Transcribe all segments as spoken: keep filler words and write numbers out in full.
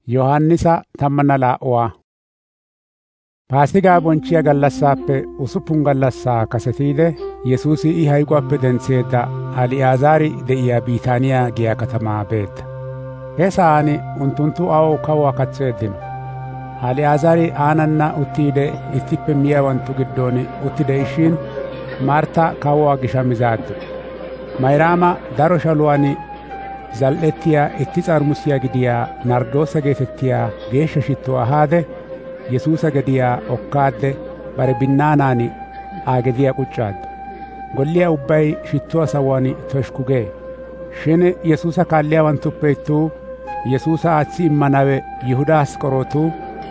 Yohannisa tammanna laa'uwa. Paasigaa bonchiya gallasaappe usuppun gallassaa kasetiide Yesuusi I hayquwaappe dentseedda Ali'aazaari de'iyaa Biitaaniyaa giyaa katamaa beedda. He sa'aan unttunttu aw kawuwaa katseeddino. Ali'aazaari aananna uttiide ittippe miyaawanttu giddon utti de'ishin Martta kawuwaa gisha mizaaddu. Mayraama daro shaluwaan zal"ettiyaa itti s'armusiyaa gidiyaa Nardoosa geetettiyaa geeshsha shittuwaa ahaade Yesuusa gediyaa okkaadde bare binnaanaan Aa gediyaa quccaaddu. Golliyaa ubbay shittuwaa sawuwaan toshku gee. Shin Yesuusa kaalliyaawanttuppe ittuu Yesuusa aatsi immanawe Yihudaa Asqorootuu,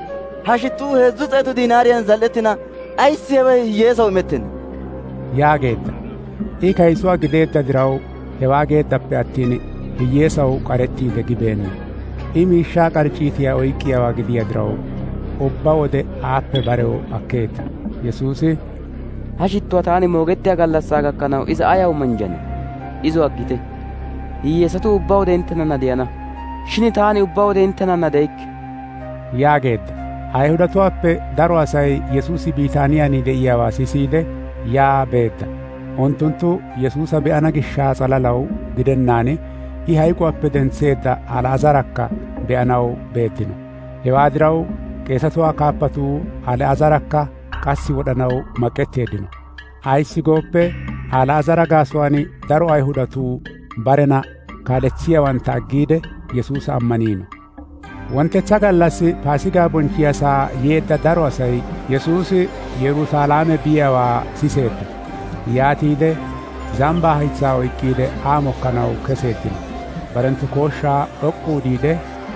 ha shittuu heezzu xeetu diinaariyan zal"ettina ayssi hewaa hiyyeesaw imettin? yaageedda. I kaysuwaa gideedda diraw hewaa geeddappe attin hiyyeesaw qarettiide gibeenna. I miishshaa qarcciitiyaa oyqqiyaawaa gidiyaa diraw ubba wode aappe barew akkeedda. Yesuusi, ha shittuwaa taani moogettiyaa gallassaa gakkanaw isa ayaw manjane? Izo aggite. Hiyyeesatu ubba wode inttenanna de'ana. Shin taani ubba wode inttenanna de'ikke yaageedda. Ayihudatuwaappe daro asay Yesuusi Biitaaniyaan de'iyaawaa sisiide yaa beedda. Unttunttu Yesuusa be'ana gishshaa s'alalaw gidennaan I hayquwaappe dentseedda Al'aazarakka be'anaw beeddino. Hewaa diraw qeesatuwaa kaappatuu Al'aazarakka qassi wodhanaw maqetteeddino. Ayssi gooppe Al'aazara gaasuwaan daro Ayihudatuu barena kaaletsiyaawantta aggiide Yesuusa ammaniino. Wontetsa gallassi Paasigaa bonchchiyaasaa yeedda daro asay Yesuusi Yerusaalame biyaawaa siseedda. Yaatiide zambbaa haytsaa oyqqiide Aa mokkanaw keseeddino. Barenttu kooshshaa dhoqqu udiide,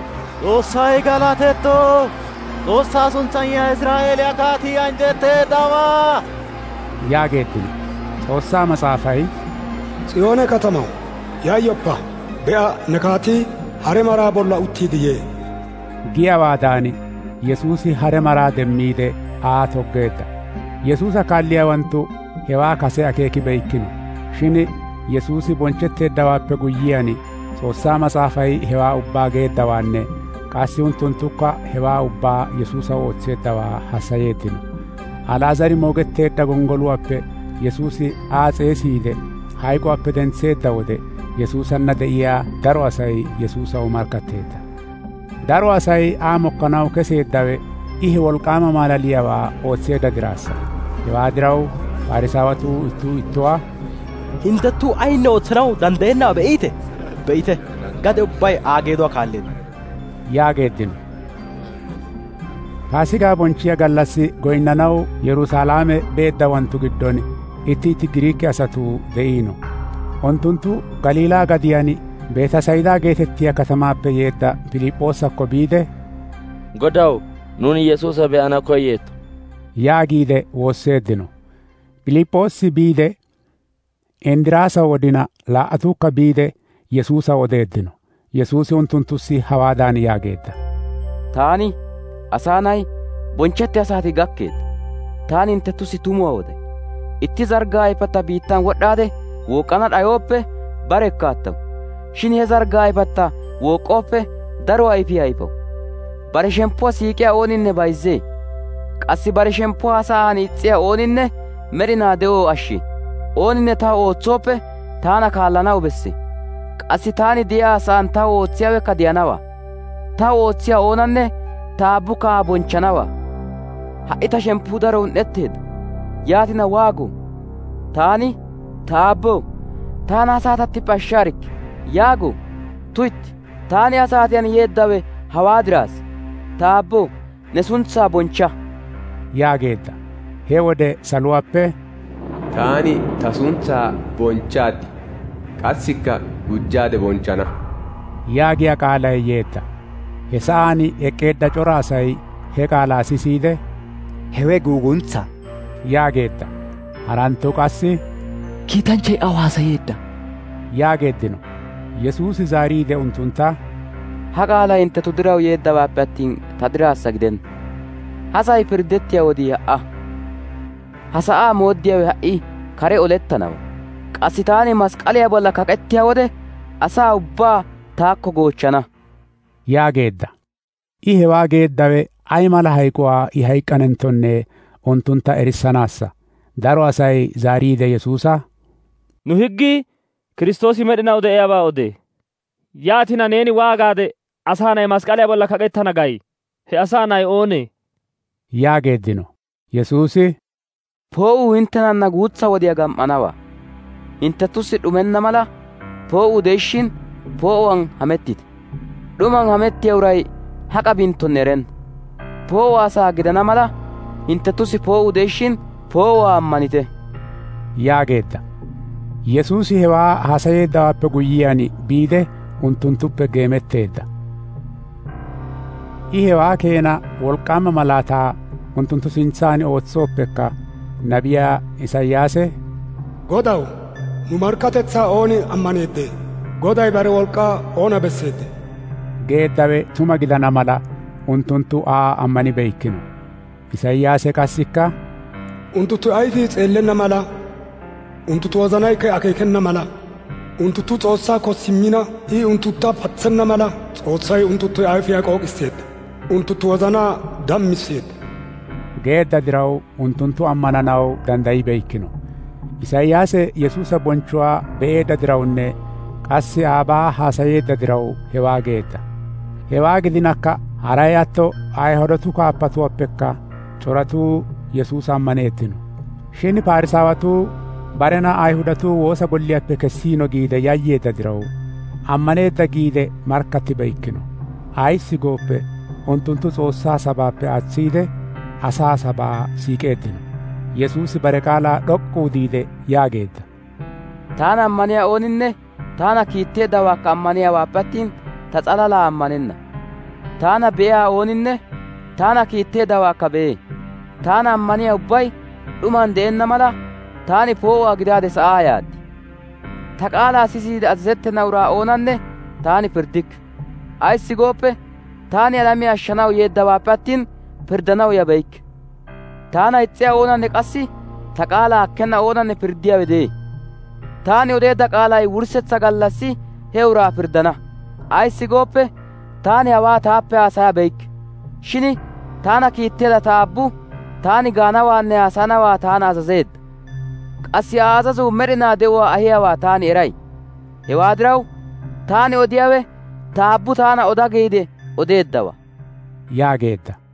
Xoossay galatetto! Xoossaa suntsan yaa Israa'eeliyaa kaatii anjjetteeddawaa yaageeddino. Xoossaa matsaafay, Tsiyoone katamaw yayyoppa, be'a ne kaatii hare maraa bolla uttiide yee giyaawaadan Yesuusi hare maraa demmiide Aa toggeedda. Yesuusa kaalliyaawanttu hewaa kase akeeki be'ikkino. Shin Yesuusi bonchchetteeddawaappe guyyiyaan Xoossaa matsaafay hewaa ubbaa geeddawaanne qassi unttunttukka hewaa ubbaa Yesuusa ootseeddawaa hassayeeddino. Al'aazari moogetteedda gonggoluwaappe Yesuusi Aa s'eesiide hayquwaappe dentseedda wode Yesuusanna de'iyaa daro asay Yesuusaw markkatteedda. Daro asay Aa mokkanaw keseeddawe I he wolk'k'aama maalaliyaawaa ootseedda diraassa. Hewaa diraw Farisaawatuu ittuu ittuwaa, Hinttettu ayinne ootsanaw danddayennaa be'iite be'ite gade ubbay Aa geeduwaa kaalleedda yaageeddino. Paasigaa bonchchiyaa gallassi goyinnanaw Yerusaalame beeddawanttu giddon itti itti Giriike asatuu de'iino. Unttunttu Galiilaa gadiyaan Beetasayidaa geetettiyaa katamaappe yeedda Piliphoosakko biide, Godaw, nuuni Yesuusa be'ana koyyeetto yaagiide woosseeddino. Piliphoossi biide Indiraasa wodina laa"atuukka biide Yesuusa odeeddino. Yesuusi unttunttussi hawaadan yaageedda. Taani Asaa Na'ay bonchchettiyaa saatii gakkeedda. Taani hinttettussi tumuwaa oday. Itti zarggaa ayfatta biittan wodhaade wooqqana dhayooppe barekka attaw. Shin he zarggaa ayfatta wooqqooppe daro ayfiyaa ayfaw. Bare shemppuwaa siiqiyaa ooninne bayzzee. Qassi bare shemppuwaa sa'aan ixxiyaa ooninne med'inaa de'oo ashshee. Ooninne taw ootsooppe taana kaallanaw bessee. Qassi taani de'iyaa sa'aan taw ootsiyaawekka de'anawaa. Taw ootsiyaa oonanne ta Aabbu kaa bonchchanawaa. Ha"i ta shemppuu daro un"etteedda. Yaatina waago? Taani ta Aabboo taana ha saatattippe ashshaarikke yaago? Tuytti, taani ha saatiyaan yeeddawe hawaa diraassa. Ta Aabboo ne suntsaa bonchcha yaageedda. He wode saluwaappe, Taani ta suntsaa bonchchaaddi, qassikka gujjaade bonchchana yaagiyaa qaalay yeedda. He sa'aan eqqeedda cora asay he qaalaa sisiide, hewe guuguntsaa yaageedda. Haranttu qassi, kiitanchchay aw haasayeedda yaageeddino. Yesuusi zaariide unttuntta, ha qaalay hinttetu diraw yeeddawaappe attin ta diraassa gidenna. Ha sa'ay pirddettiyaa wodii ha"a. Ha sa'aa mooddiyaawe ha"i kare olettanawaa. Qassi taani masqaliyaa bolla kaqettiyaa wode asaa ubbaa taakko goochchana yaageedda. I hewaa geeddawe ay mala hayquwaa I hayqqanenttonne unttuntta erissanaassa. Daro asay zaariide Yesuusa, nu higgii Kiristoosi medhinaw de'iyaabaa odee. Yaatina neeni waagaade asaa na'ay masqaliyaa bolla kaqettana gay? He asaa na'ay oonee? yaageeddino. Yesuusi, poo'uu hinttenanna guutsa wodiyaa gam"anawaa. Inttettussi dhumenna mala poo'uu de'ishin poo'uwaan hamettite. Dhuman hamettiyaa uray haqa binttonne erenna. Poo'o asaa gidana mala inttettussi poo'uu de'ishin poo'uwaa ammanite. yaageedda. Yesuusi hewaa haasayeeddawaappe guyyiyaan biide unttunttuppe geemetteedda. I hewaa keena wolqqaama malaataa unttunttu sintsan ootsooppekka nabiyaa Isayaase, Godaw, nu markkatetsaa ooni ammaneeddee? Goday bare wolqqaa oona besseedde? geeddawe tuma gidana mala unttunttu Aa ammanibeykkino. Isayaase qassikka, Unttunttu ayfii xeellenna mala, unttunttu wozanaykka akeekenna mala, unttunttu Xoossaakko simmina I unttuntta patsenna mala Xoossay unttunttu ayfiyaa qooqisseedda. Unttunttu wozanaa dammisseedda. geedda diraw unttunttu ammananaw danddayibeykkino. Isayaase Yesuusa bonchchuwaa be'eedda dirawunne qassi aabaa haasayeedda diraw hewaa geedda. Hewaa gidinakka haray atto Ayihudatu kaappatuwaappekka coratuu Yesuusa ammaneeddino. Shin Parisaawatuu barena Ayihudatuu woosa golliyaappe kessiino giide yayyeedda diraw ammaneedda giide markkattibeykkino. Ayssi gooppe unttunttu Xoossaa sabaappe aatsiide asaa sabaa siiqeeddino. Yesuusi bare qaalaa dhoqquu diide yaageedda. Taana ammaniyaa ooninne taana kiitteeddawaakka ammaniyaawaappe attin ta s'alalaa ammanenna. Taana be'iyaa ooninne taana kiitteeddawaakka be'ee. Taana ammaniyaa ubbay dhuman de'enna mala taani poo'uwaa gidaade sa'aa yaad. Ta qaalaa sisiide azazettenna uraa oonanne taani pirddikke. Ayssi gooppe taani alamiyaa ashshanaw yeeddawaappe attin pirddanaw yabeykke. Taana ixxiyaa oonanne qassi ta qaalaa akkenna oonanne pirddiyaawe de'ee. Taani odeedda qaalay wurssetsa gallassi he uraa pirddana. Ayssi gooppe taani hawaa taappe haasayabeykke. Shin taana kiitteedda ta Aabbu taani gaanawaanne haasayanawaa taana azazeedda. Qassi Aa azazuu med'inaa de'uwaa ahiyaawaa taani eray. Hewaa diraw taani odiyaawe ta Aabbu taana oda giide odeeddawaa. yaageedda.